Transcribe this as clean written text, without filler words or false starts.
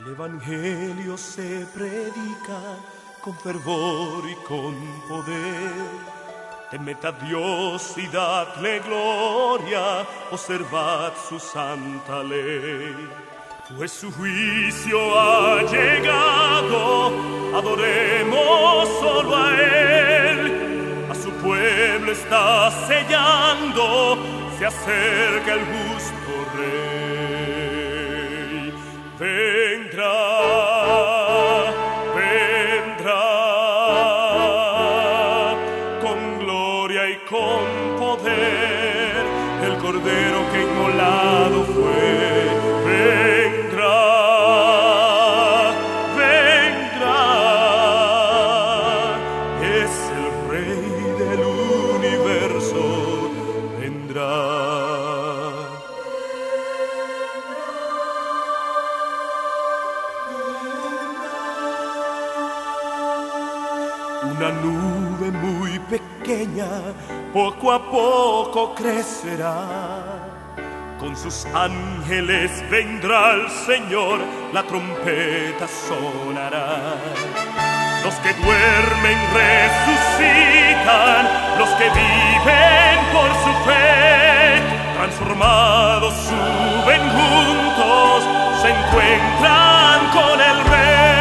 El Evangelio se predica con fervor y con poder. Temed a Dios y dadle gloria, observad su santa ley. Pues su juicio ha llegado, adoremos solo a Él. A su pueblo está sellando, se acerca el justo Rey. Vendrá, vendrá, con gloria y con poder, el Cordero que inmolado fue. Vendrá, vendrá, es el Rey del universo, vendrá. Una nube muy pequeña, poco a poco crecerá. Con sus ángeles vendrá el Señor, la trompeta sonará. Los que duermen resucitan, los que viven por su fe, transformados suben juntos, se encuentran con el Rey.